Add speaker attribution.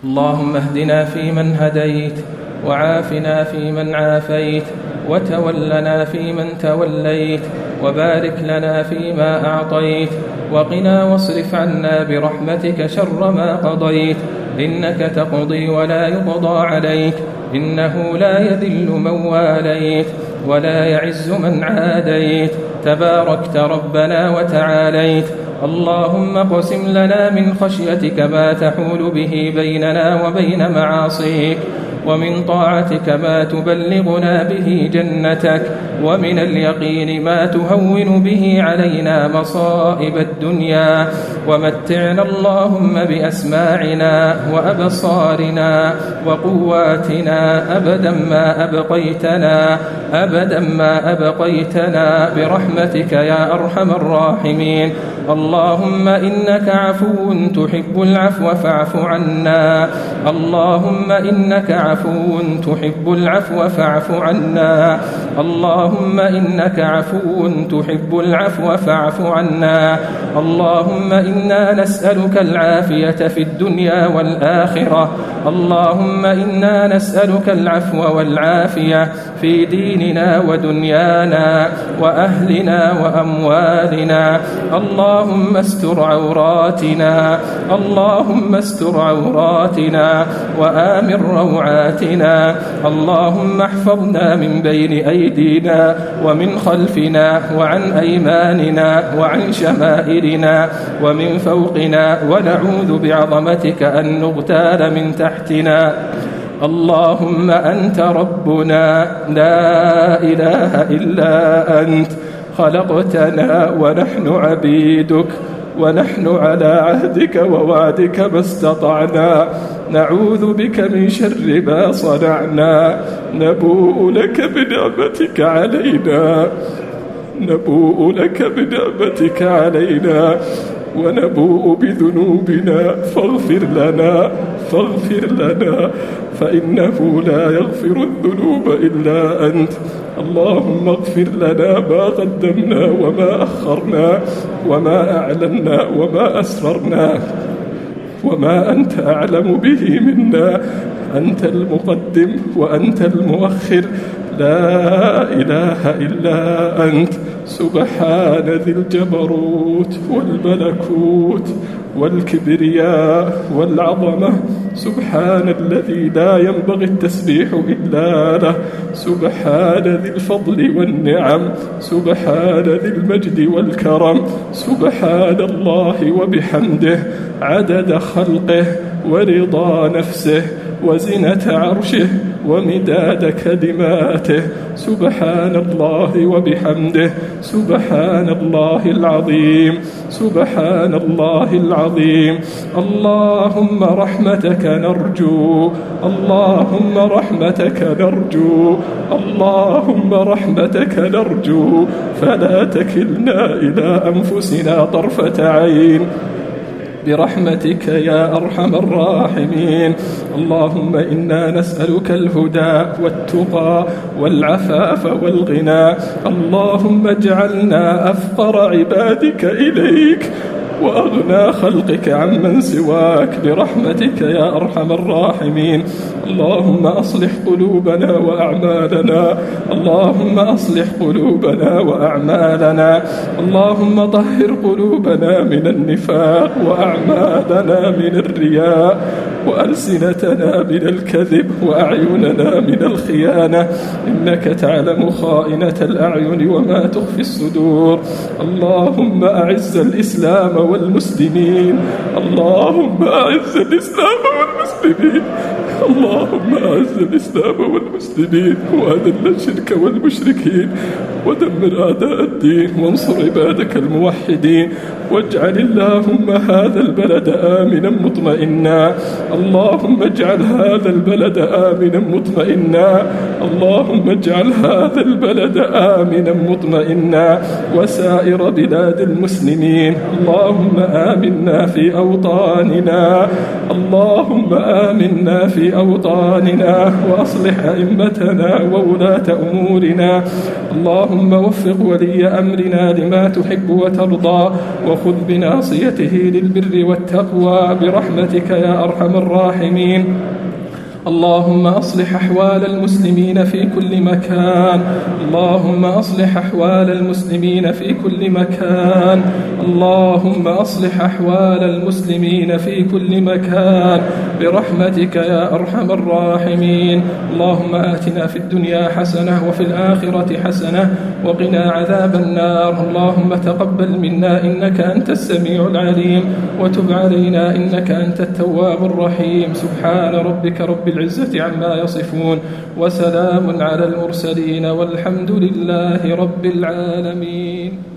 Speaker 1: اللهم اهدنا فيمن هديت، وعافنا فيمن عافيت، وتولنا فيمن توليت، وبارك لنا فيما أعطيت، وقنا واصرف عنا برحمتك شر ما قضيت، إنك تقضي ولا يقضى عليك، إنه لا يذل من واليت ولا يعز من عاديت، تباركت ربنا وتعاليت. اللهم اقسم لنا من خشيتك ما تحول به بيننا وبين معاصيك، ومن طاعتك ما تبلغنا به جنتك، ومن اليقين ما تهون به علينا مصائب الدنيا، ومتعنا اللهم بأسماعنا وأبصارنا وقواتنا أبدا ما أبقيتنا برحمتك يا أرحم الراحمين. اللهم إنك عفو تحب العفو فاعف عنا، اللهم إنك عفو تحب العفو فاعف عنا، اللهم إنك عفو تحب العفو فاعف عنا. اللهم إنا نسألك العافية في الدنيا والآخرة، اللهم إنا نسألك العفو والعافية في ديننا ودنيانا وأهلنا وأموالنا. اللهم استر عوراتنا، اللهم استر عوراتنا وآمن روعاتنا. اللهم احفظنا من بين أيدينا ومن خلفنا وعن أيماننا وعن شمائلنا ومن فوقنا، ونعوذ بعظمتك أن نغتال من تحتنا. اللهم أنت ربنا لا إله إلا أنت، خلقتنا ونحن عبيدك، ونحن على عهدك ووعدك ما استطعنا، نعوذ بك من شر ما صنعنا، نبوء لك بنعمتك علينا، نبوء لك بنعمتك علينا، ونبوء بذنوبنا، فاغفر لنا فإنه لا يغفر الذنوب إلا أنت. اللهم اغفر لنا ما قدمنا وما أخرنا وما أعلنا وما أسررنا وما أنت أعلم به منا، أنت المقدم وأنت المؤخر، لا إله إلا أنت. سبحان ذي الجبروت والملكوت والكبرياء والعظمة، سبحان الذي لا ينبغي التسبيح إلا له، سبحان ذي الفضل والنعم، سبحان ذي المجد والكرم، سبحان الله وبحمده عدد خلقه ورضا نفسه وزنة عرشه ومداد كلماته. سبحان الله وبحمده، سبحان الله العظيم، سبحان الله العظيم. اللهم رحمتك نرجو، اللهم رحمتك نرجو، اللهم رحمتك نرجو، فلا تكلنا إلى أنفسنا طرفة عين برحمتك يا أرحم الراحمين. اللهم إنا نسألك الهدى والتقى والعفاف والغنى. اللهم اجعلنا أفقر عبادك إليك وأغنى خلقك عمن سواك برحمتك يا أرحم الراحمين. اللهم أصلح قلوبنا وأعمالنا، اللهم أصلح قلوبنا وأعمالنا. اللهم طهر قلوبنا من النفاق وأعمالنا من الرياء وألسنتنا من الكذب وأعيننا من الخيانة، إنك تعلم خائنة الأعين وما تخفي الصدور. اللهم أعز الإسلام والمسلمين، اللهم أعز الإسلام والمسلمين، اللهم أعز الإسلام والمسلمين وأذل الشرك والمشركين ودمر أعداء الدين وانصر عبادك الموحدين، واجعل اللهم هذا البلد آمنا مطمئنا. اللهم اجعل هذا البلد آمنا مطمئنا. اللهم اجعل هذا البلد آمنا مطمئنا وسائر بلاد المسلمين. اللهم آمنا في أوطاننا، اللهم آمنا في أوطاننا وأصلح أئمتنا وولاة أمورنا. اللهم وفق ولي أمرنا لما تحب وترضى، وخذ بناصيته للبر والتقوى برحمتك يا أرحم الراحمين. اللهم أصلح أحوال المسلمين في كل مكان، اللهم أصلح أحوال المسلمين في كل مكان، اللهم أصلح أحوال المسلمين في كل مكان برحمتك يا أرحم الراحمين. اللهم آتنا في الدنيا حسنة وفي الآخرة حسنة وقنا عذاب النار. اللهم تقبل منا إنك أنت السميع العليم، وتب علينا إنك أنت التواب الرحيم. سبحان ربك رب العزة عما يصفون، وسلام على المرسلين، والحمد لله رب العالمين.